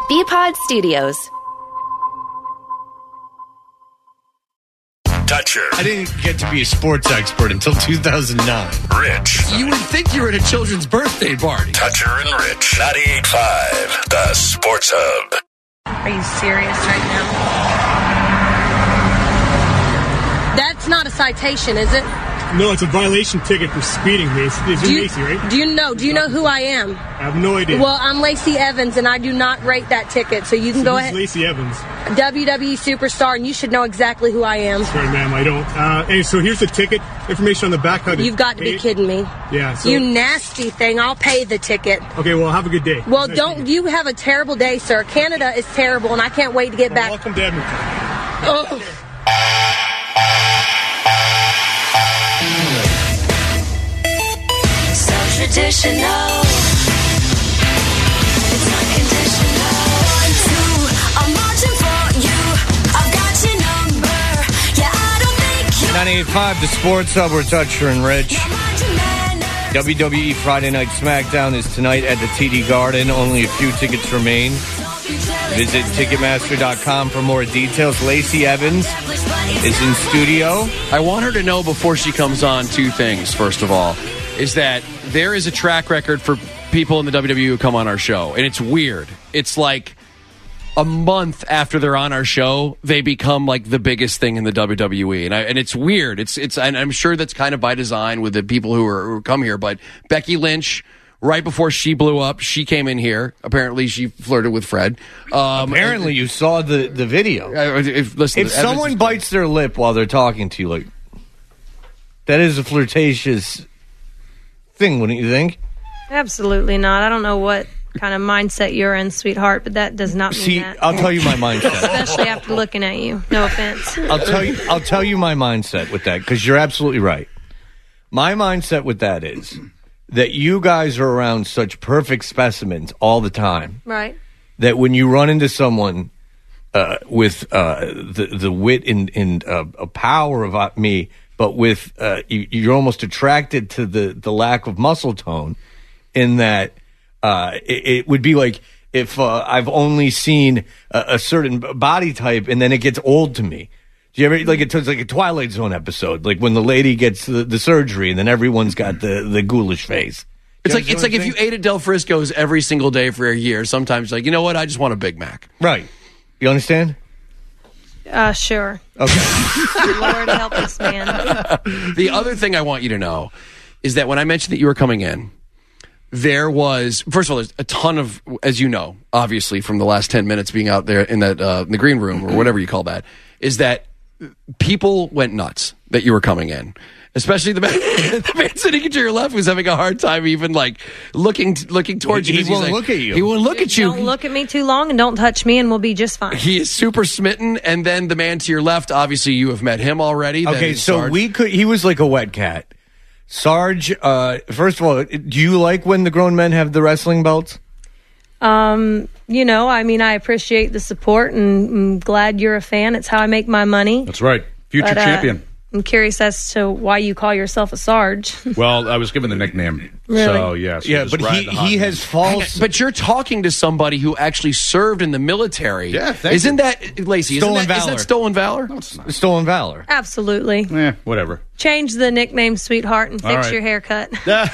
BPod Studios. Dutcher. I didn't get to be a sports expert until 2009. Rich. You would think you were at a children's birthday party. Dutcher and Rich. 98.5, the Sports Hub. Are you serious right now? That's not a citation, is it? No, it's a violation ticket for speeding, Macy. It's Macy, right? Do you know who I am? I have no idea. Well, I'm Lacey Evans, and I do not rate that ticket, so you can go ahead. Lacey Evans. WWE superstar, and you should know exactly who I am. Sorry, ma'am, I don't. Hey, so here's the ticket. Information on the back. You've got to be kidding me. Yeah. So, you nasty thing. I'll pay the ticket. Okay, well, have a good day. Well, don't you have a terrible day, sir. Canada is terrible, and I can't wait to get back. Welcome to Edmonton. Oh. Traditional, it's unconditional. 1, 2, I'm marching for you. I've got your number. Yeah, I don't think you 98.5, the Sports Hub. We're Dutcher and Rich. WWE Friday Night SmackDown is tonight at the TD Garden. Only a few tickets remain. Visit Ticketmaster.com for more details. Lacey Evans is in studio. I want her to know before she comes on two things, first of all, is that there is a track record for people in the WWE who come on our show, and it's weird. It's like a month after they're on our show, they become like the biggest thing in the WWE, and it's weird. It's and I'm sure that's kind of by design with the people who come here. But Becky Lynch, right before she blew up, she came in here. Apparently, she flirted with Fred. Apparently, you saw the video. If someone bites their lip while they're talking to you, like that is a flirtatious thing, wouldn't you think? Absolutely not. I don't know what kind of mindset you're in, sweetheart, but that does not mean that. I'll tell you my mindset. Especially after looking at you. No offense. I'll tell you my mindset with that, because you're absolutely right. My mindset with that is that you guys are around such perfect specimens all the time. Right. That when you run into someone with the wit and power of me, but with you're almost attracted to the lack of muscle tone, in that it would be like if I've only seen a certain body type and then it gets old to me. Do you ever it's like a Twilight Zone episode, like when the lady gets the surgery and then everyone's got the ghoulish face. It's like if you ate at Del Frisco's every single day for a year. Sometimes like, you know what, I just want a Big Mac. Right. You understand? Sure. Okay. Lord help this man. The other thing I want you to know is that when I mentioned that you were coming in, there was, first of all, there's a ton of, as you know, obviously from the last 10 minutes being out there in that in the green room or whatever you call that, is that people went nuts that you were coming in. Especially the man sitting to your left who's having a hard time even like looking towards you. He won't look at you. He won't look at you. Don't look at me too long and don't touch me and we'll be just fine. He is super smitten. And then the man to your left, obviously you have met him already. Okay, so Sarge. He was like a wet cat. Sarge, first of all, do you like when the grown men have the wrestling belts? I appreciate the support and I'm glad you're a fan. It's how I make my money. That's right. Future champion. I'm curious as to why you call yourself a Sarge. Well, I was given the nickname. Really? So, yes. Yeah, but he has false... But you're talking to somebody who actually served in the military. Yeah, Isn't that, Lacey, Stolen valor. Isn't that stolen valor? No, it's not. Stolen valor. Absolutely. Whatever. Change the nickname, sweetheart, and fix right. your haircut.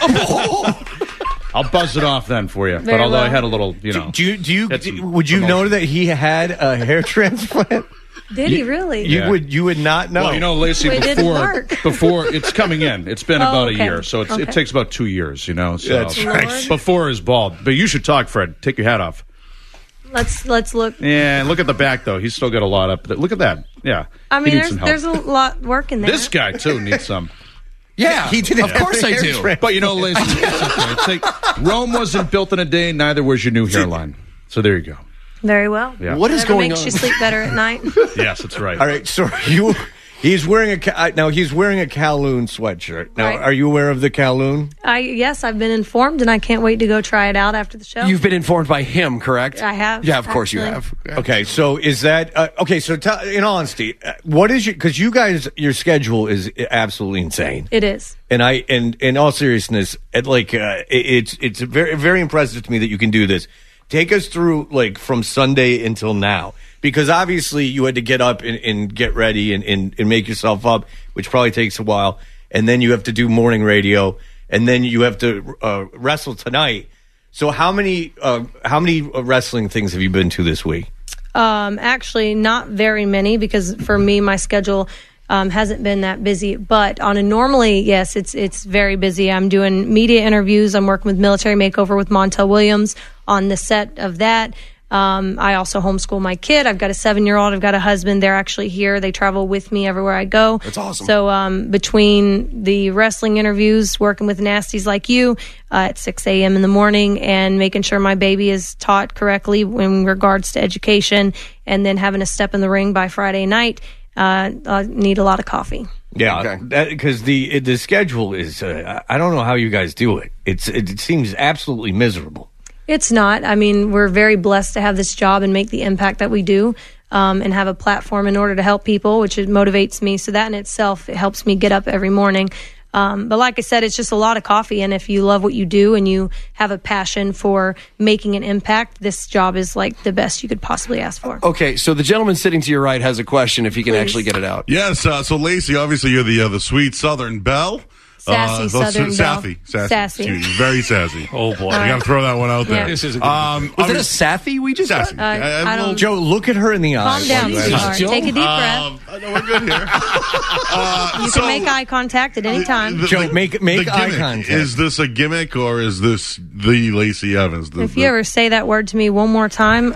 I'll buzz it off then for you. Very but although well. I had a little, would you know that he had a hair transplant? Did he really? You would not know. Well, Lacey, It didn't work. before it's coming in. It's been about a okay. year, so it takes about 2 years, So That's right. before is bald. But you should talk, Fred. Take your hat off. Let's look. Yeah, look at the back though. He's still got a lot up. Look at that. Yeah. I mean, He needs some help. there's a lot working there. This guy too needs some. Yeah, he did. Of course I do. But Lacey, it's like Rome wasn't built in a day. Neither was your new hairline. So there you go. Very well. Yeah. What is Whatever going makes on? you sleep better at night. Yes, that's right. All right, so he's wearing a Kowloon sweatshirt. Now, Right. Are you aware of the Kowloon? Yes, I've been informed, and I can't wait to go try it out after the show. You've been informed by him, correct? I have, Yeah, of course you actually. have. Yeah. Okay, so is that okay? So in all honesty, what is because you guys, your schedule is absolutely insane. It is. And in all seriousness, it's very very impressive to me that you can do this. Take us through, like, from Sunday until now. Because obviously you had to get up and get ready and make yourself up, which probably takes a while. And then you have to do morning radio. And then you have to wrestle tonight. So how many wrestling things have you been to this week? Actually, not very many, because for me, my schedule hasn't been that busy. But on a normally, yes, it's very busy. I'm doing media interviews. I'm working with Military Makeover with Montel Williams on the set of that. I also homeschool my kid. I've got a 7-year-old. I've got a husband. They're actually here. They travel with me everywhere I go. That's awesome. So between the wrestling interviews, working with nasties like you at 6 a.m. in the morning, and making sure my baby is taught correctly in regards to education, and then having to step in the ring by Friday night, I need a lot of coffee. Yeah, because the schedule is, I don't know how you guys do it. It seems absolutely miserable. It's not. I mean, we're very blessed to have this job and make the impact that we do, and have a platform in order to help people, which it motivates me. So that in itself, it helps me get up every morning. But like I said, it's just a lot of coffee. And if you love what you do and you have a passion for making an impact, this job is like the best you could possibly ask for. Okay, so the gentleman sitting to your right has a question, if he can actually get it out. Yes, so Lacey, obviously you're the sweet Southern belle. Sassy Southern belle. Sassy. Very sassy. Oh, boy. You got to throw that one out there. Yeah. This is a good one. Was it a Sassy we just Sassy. got? I don't- Joe, look at her in the eye. Calm down, sweetheart. Take a deep breath. No, we're good here. You can make eye contact at any time. Joe, make the eye gimmick, contact. is this a gimmick or is this the Lacey Evans? If you ever say that word to me one more time,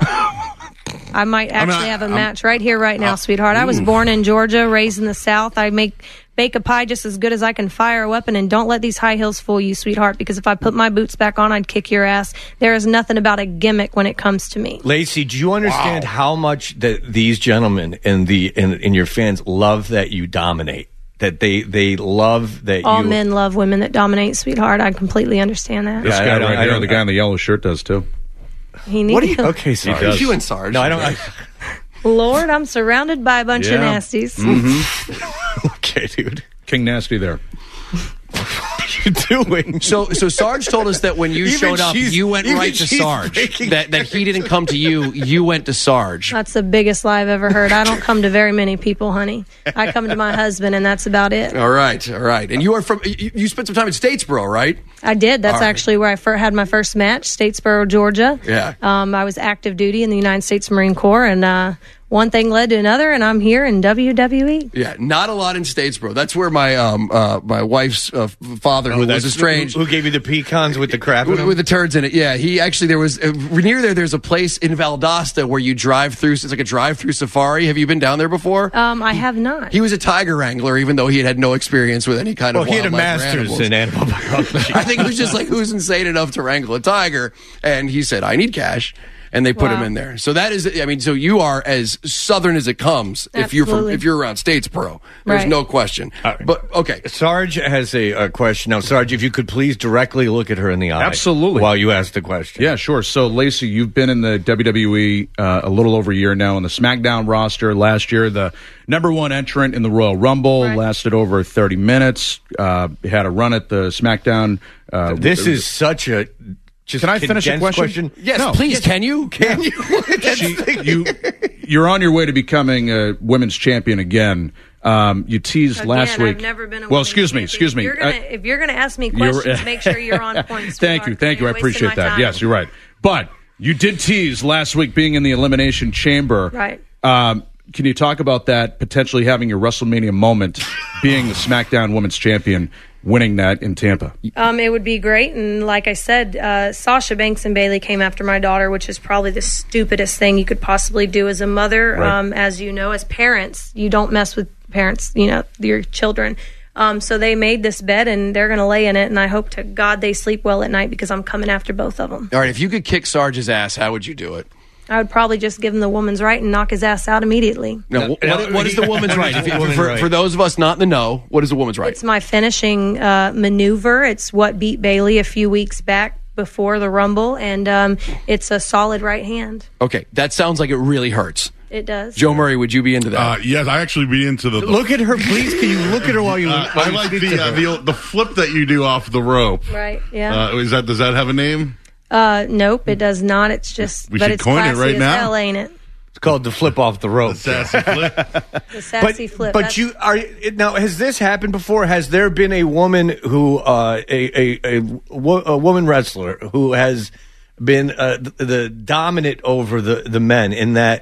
I might actually have a match right here, right now, sweetheart. I was born in Georgia, raised in the South. I bake a pie just as good as I can fire a weapon, and don't let these high heels fool you, sweetheart, because if I put my boots back on, I'd kick your ass. There is nothing about a gimmick when it comes to me. Lacey, do you understand how much that these gentlemen and your fans love that you dominate? That they love that All you... men love women that dominate, sweetheart. I completely understand that. This Yeah, guy I don't- right I here, don't- the guy in the yellow shirt does too. He needs What do you... Okay, sorry. does. You and Sarge. No, I don't... Lord, I'm surrounded by a bunch of Yeah. nasties. Okay, dude. King Nasty there. What are you doing? So Sarge told us that when you Even showed up, she's- you went even right to she's Sarge. breaking That he didn't come to you, you went to Sarge. That's the biggest lie I've ever heard. I don't come to very many people, honey. I come to my husband, and that's about it. All right. And you are from, you spent some time in Statesboro, right? I did. That's All right. actually where I had my first match, Statesboro, Georgia. Yeah. I was active duty in the United States Marine Corps, and one thing led to another, and I'm here in WWE. Yeah, not a lot in Statesboro. That's where my my wife's father, who was estranged, Who gave you the pecans with the crap in them? with the turds in it. Yeah, he actually, there was near there. There's a place in Valdosta where you drive through. It's like a drive-through safari. Have you been down there before? I have not. He was a tiger wrangler, even though he had no experience with any kind of. Well, he had a wildlife or master's animals. in animal biology. I think it was just like, who's insane enough to wrangle a tiger? And he said, I need cash. And they put him in there. So that is, I mean, so you are as Southern as it comes if Absolutely. you're around Statesboro. There's Right. no question. But okay. Sarge has a question. Now, Sarge, if you could please directly look at her in the eye. Absolutely. While you ask the question. Yeah, sure. So, Lacey, you've been in the WWE a little over a year now on the SmackDown roster. Last year, the number one entrant in the Royal Rumble, Right. lasted over 30 minutes, had a run at the SmackDown. This is such a... Just Can I finish a condensed question? Yes, No. please. Can you? Can you? You're on your way to becoming a women's champion again. You teased Again, last week. I've never been a well, women's excuse me. champion. If you're gonna ask me questions, make sure you're on point. Thank you. sweetheart. I You're appreciate wasting my that. time. Yes, you're right. But you did tease last week being in the Elimination Chamber. Right. Can you talk about that, potentially having your WrestleMania moment, being the SmackDown Women's Champion, winning that in Tampa? It would be great, and like I said, Sasha Banks and Bailey came after my daughter, which is probably the stupidest thing you could possibly do as a mother. Right. As you know, as parents, you don't mess with parents, your children. So they made this bed, and they're going to lay in it, and I hope to God they sleep well at night because I'm coming after both of them. All right. If you could kick Sarge's ass, how would you do it? I would probably just give him the woman's right and knock his ass out immediately. No. What is the woman's right? Woman's right? For those of us not in the know, what is the woman's right? It's my finishing maneuver. It's what beat Bailey a few weeks back before the Rumble, and it's a solid right hand. Okay, that sounds like it really hurts. It does. Joe Murray, would you be into that? Yes, I actually be into the... Look at her, please. Can you look at her while you... I like the flip that you do off the rope. Right, yeah. Does that have a name? Nope, it does not. It's just, We but should it's coin it classy right as now. hell, ain't it? It's called the flip off the rope. Sassy flip. The sassy flip. But That's- you are now. Has this happened before? Has there been a woman who a woman wrestler who has been the dominant over the men in that?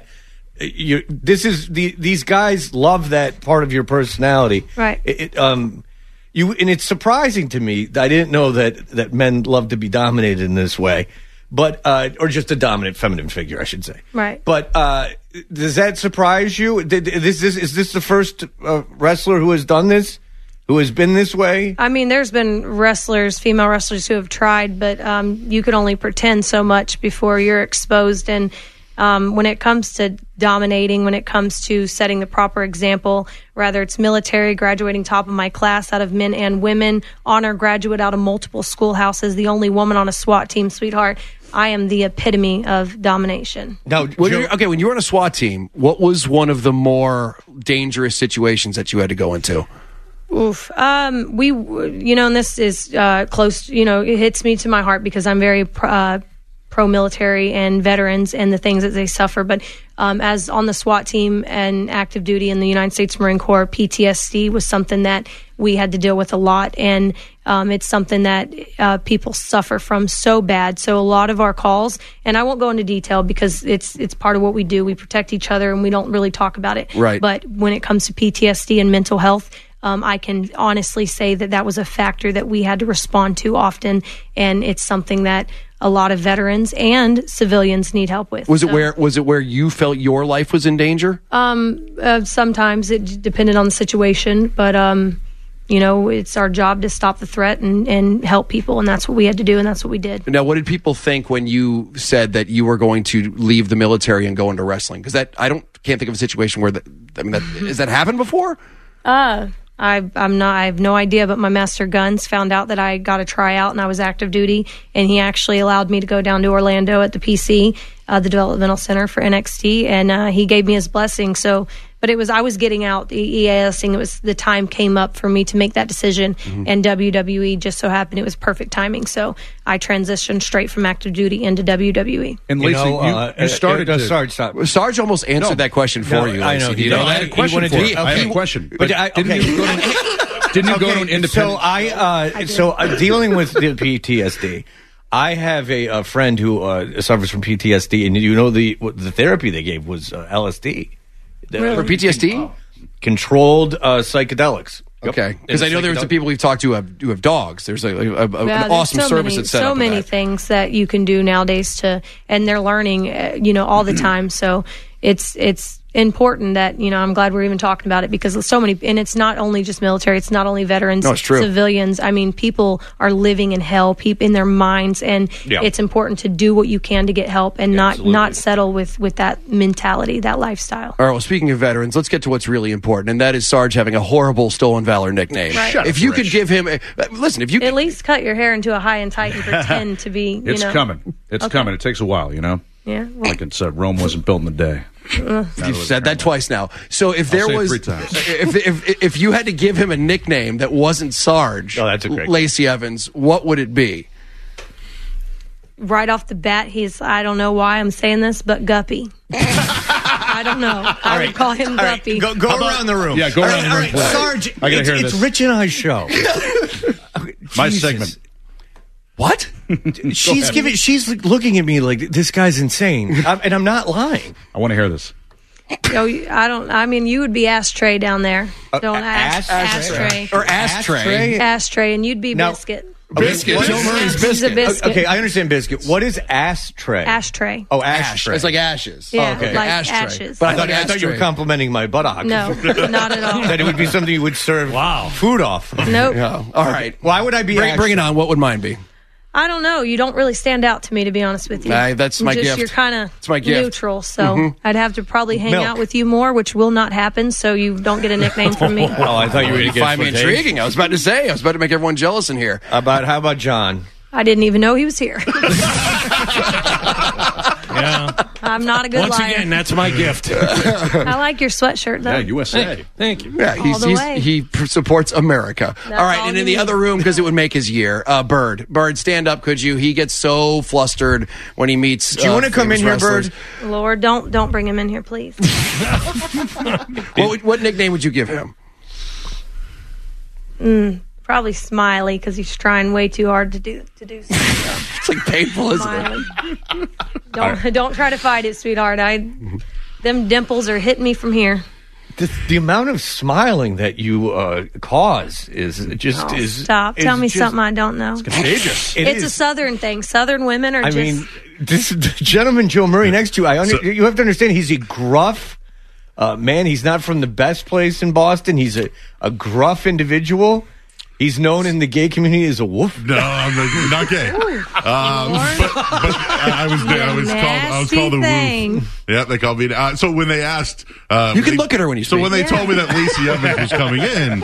These guys love that part of your personality, Right. And it's surprising to me. I didn't know that men love to be dominated in this way, but or just a dominant feminine figure, I should say. Right. But does that surprise you? Is this the first wrestler who has done this, who has been this way? I mean, there's been female wrestlers who have tried, but you can only pretend so much before you're exposed. And when it comes to dominating, when it comes to setting the proper example, whether it's military, graduating top of my class out of men and women, honor graduate out of multiple schoolhouses, the only woman on a SWAT team, sweetheart, I am the epitome of domination. Now, when you were on a SWAT team, what was one of the more dangerous situations that you had to go into? Oof. And this is close, it hits me to my heart because I'm very pro-military and veterans and the things that they suffer. But as on the SWAT team and active duty in the United States Marine Corps, PTSD was something that we had to deal with a lot. And it's something that people suffer from so bad. So a lot of our calls, and I won't go into detail because it's part of what we do. We protect each other and we don't really talk about it. Right. But when it comes to PTSD and mental health, I can honestly say that was a factor that we had to respond to often. And it's something that a lot of veterans and civilians need help with. Was it where you felt your life was in danger? Sometimes it depended on the situation, but it's our job to stop the threat and help people, and that's what we had to do, and that's what we did. Now, what did people think when you said that you were going to leave the military and go into wrestling? Because can't think of a situation where has that happened before? I have no idea, but my master Guns found out that I got a tryout and I was active duty, and he actually allowed me to go down to Orlando at the PC, the developmental center for NXT, and he gave me his blessing. So, but I was getting out the EAS thing. The time came up for me to make that decision, and WWE just so happened it was perfect timing. So I transitioned straight from active duty into WWE. And Lacey, you started to... Sarge, stop. Sarge almost answered that question for you. I know. Lacey. I had a question for you. I had a question. But didn't you go to an independent... So dealing with the PTSD, I have a friend who suffers from PTSD, and the therapy they gave was LSD. Really? For PTSD? Controlled psychedelics. Okay, because I know there's some people we've talked to who have dogs. There's an awesome service that's set up. So many things that you can do nowadays and they're learning, all the time. So it's important that I'm glad we're even talking about it because so many, and it's not only just military, it's not only veterans, no, it's true. Civilians. I mean, people are living in hell, in their minds, and it's important to do what you can to get help and not settle with that mentality, that lifestyle. All right. Well, speaking of veterans, let's get to what's really important, and that is Sarge having a horrible Stolen Valor nickname. Right. If you could give him, listen, if you at least cut your hair into a high and tight and pretend to be, It's coming. It's coming. It takes a while, Yeah. Well, Like it said, Rome wasn't built in a day. You've said that twice now. So if there say it was, 3 times. if you had to give him a nickname that wasn't Sarge, that's a great Lacey Evans, what would it be? right off the bat, I don't know why I'm saying this, but Guppy. I don't know. I would call him Guppy. Go around the room. Yeah, go around the room. Please. Sarge, I gotta hear it's this. Rich and I's show. My Jesus. segment. What? She's looking at me like this guy's insane, and I'm not lying. I want to hear this. You would be Ashtray down there. Ashtray? Or Ashtray? Ashtray, and you'd be Now- Biscuit. Biscuit. Joe Murray's He's a Biscuit. biscuit. Okay, I understand biscuit. What is ashtray? Ashtray. Oh, Ash. ashtray. It's like ashes. Yeah, okay. like Ashtray. ashes. But I thought you were ashtray. complimenting my buttock. No, not at all. That it would be something you would serve food off. Nope. All right. Why would I be Bring it on. What would mine be? I don't know. You don't really stand out to me, to be honest with you. That's my gift. You're kind of It's my gift. neutral, so I'd have to probably hang Milk. out with you more, which will not happen, so you don't get a nickname from me. Oh, I thought you were going to get Find me footage. intriguing. I was about to make everyone jealous in here. How about John? I didn't even know he was here. Yeah. I I'm not a good Once liar. again, that's my gift. I like your sweatshirt, though. Yeah, USA. Thank you. All the way. He supports America. That's all right, all and you in the need. other room, because it would make his year, Bird, stand up, could you? He gets so flustered when he meets. Do you want to come in famous here, wrestlers. Bird? Lord, don't bring him in here, please. What nickname would you give him? Probably Smiley, because he's trying way too hard to do something. It's like painful, isn't it? Smiley. Don't try to fight it, sweetheart. Them dimples are hitting me from here. The amount of smiling that you cause is just Oh, is stop. is Tell me just something I don't know. Contagious. It It's a is. Southern thing. Southern women are I just. mean, this the gentleman Joe Murray next to you. You have to understand, he's a gruff man. He's not from the best place in Boston. He's a gruff individual. He's known in the gay community as a wolf. No, I'm not gay. But I was called a thing. woof. Yeah, they called me. So when they asked, You can look at her when you So speak. when they told me that Lacey Evans was coming in,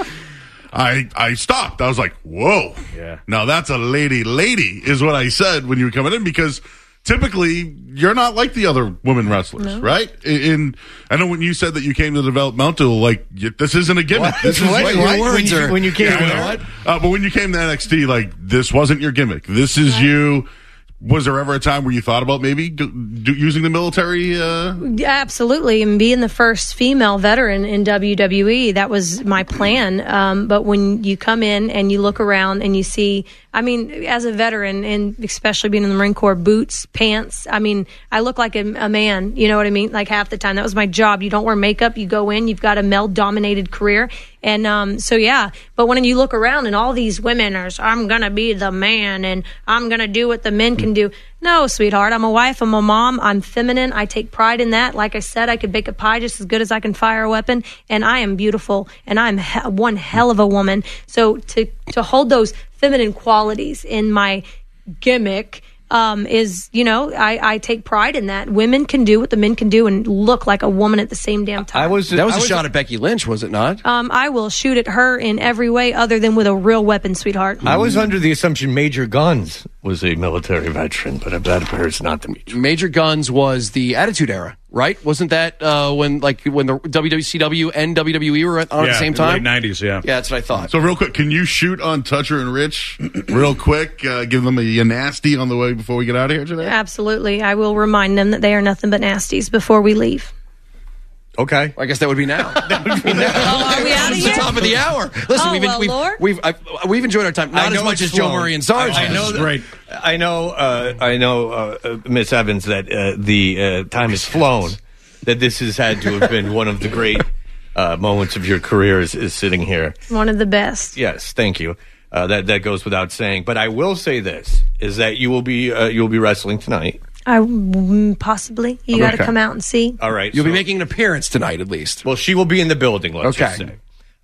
I stopped. I was like, "Whoa, Yeah. Now that's a lady, is what I said when you were coming in, because typically you're not like the other women wrestlers, right? And I know when you said that you came to developmental, like this isn't a gimmick. This is What? like, When you came Yeah, I know. there? But when you came to NXT, like this wasn't your gimmick. This is you. Was there ever a time where you thought about maybe using the military? Yeah, absolutely, and being the first female veteran in WWE, that was my plan. But when you come in and you look around and you see, I mean, as a veteran, and especially being in the Marine Corps, boots, pants, I mean, I look like a man, you know what I mean? Like half the time. That was my job. You don't wear makeup, you go in, you've got a male-dominated career. And so, yeah, but when you look around and all these women are, I'm going to be the man and I'm going to do what the men can do. No, sweetheart, I'm a wife, I'm a mom, I'm feminine, I take pride in that. Like I said, I could bake a pie just as good as I can fire a weapon, and I am beautiful, and I'm one hell of a woman. So to hold those feminine qualities in my gimmick is, you know, I take pride in that. Women can do what the men can do and look like a woman at the same damn time. That was a shot at Becky Lynch, was it not? I will shoot at her in every way other than with a real weapon, sweetheart. I was under the assumption Major Guns was a military veteran, but that appears not to be true. Major Guns was the Attitude Era, right? Wasn't that when the WCW and WWE were on at the same time? Late 90s, yeah. Yeah, that's what I thought. So real quick, can you shoot on Toucher and Rich real quick? Give them a nasty on the way before we get out of here today? Absolutely. I will remind them that they are nothing but nasties before we leave. Okay. I guess that would be now. Are we out of It's the here? top of the hour. Listen, Oh, Lord. we've enjoyed our time. Not I as know much it's as Joe flown. Murray and Sarge. I know has. that- Great. I know, Miss Evans, that the time has flown. That this has had to have been one of the great moments of your career is sitting here. One of the best. Yes, thank you. That goes without saying. But I will say this: is that you will be wrestling tonight. Possibly. You got to come out and see. All right, You'll be so- making an appearance tonight, at least. Well, she will be in the building. Let's Okay. just say.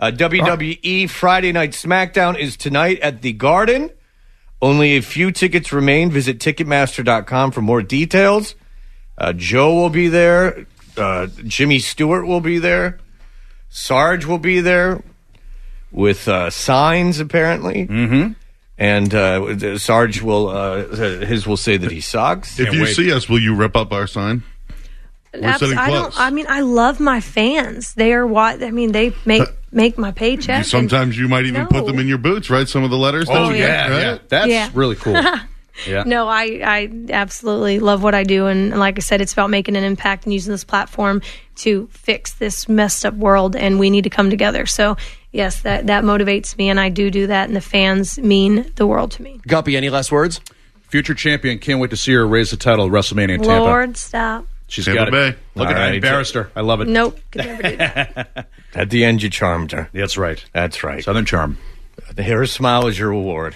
WWE Friday Night SmackDown is tonight at the Garden. Only a few tickets remain. Visit Ticketmaster.com for more details. Joe will be there. Jimmy Stewart will be there. Sarge will be there with signs, apparently. Mm-hmm. And Sarge will say that he sucks. If you see us, will you rip up our sign? We're sitting close. I love my fans. They are what I mean. They make my paycheck. Sometimes you might even put them in your boots, right? Some of the letters. Oh, that you yeah, get, right? yeah. That's Yeah. really cool. Yeah. No, I absolutely love what I do. And like I said, it's about making an impact and using this platform to fix this messed up world. And we need to come together. So, yes, that motivates me. And I do that. And the fans mean the world to me. Guppy, any last words? Future champion. Can't wait to see her raise the title at WrestleMania in Tampa. Lord, stop. She's Tampa got Bay. it. Look at All that. right. Embarrassed her. I love it. Nope. Could never do that. At the end, you charmed her. That's right. That's right. Southern charm. Her smile is your reward.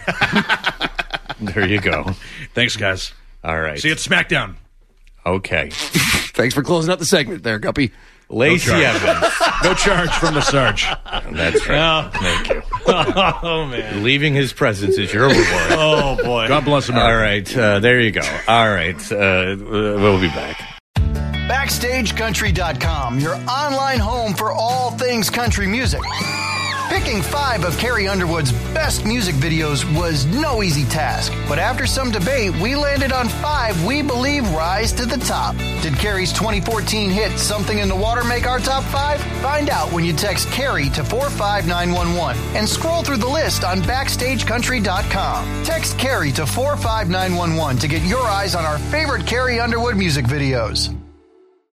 There you go. Thanks, guys. All right. See you at SmackDown. Okay. Thanks for closing out the segment there, Guppy. Lacey Evans. No charge from the Sarge. That's right. Thank you. Oh, man. Leaving his presence is your reward. Oh, boy. God bless America. All right. There you go. All right. We'll be back. BackstageCountry.com, your online home for all things country music. Picking 5 of Carrie Underwood's best music videos was no easy task, but after some debate, we landed on 5 we believe rise to the top. Did Carrie's 2014 hit Something in the Water make our top 5? Find out when you text Carrie to 45911 and scroll through the list on BackstageCountry.com. Text Carrie to 45911 to get your eyes on our favorite Carrie Underwood music videos.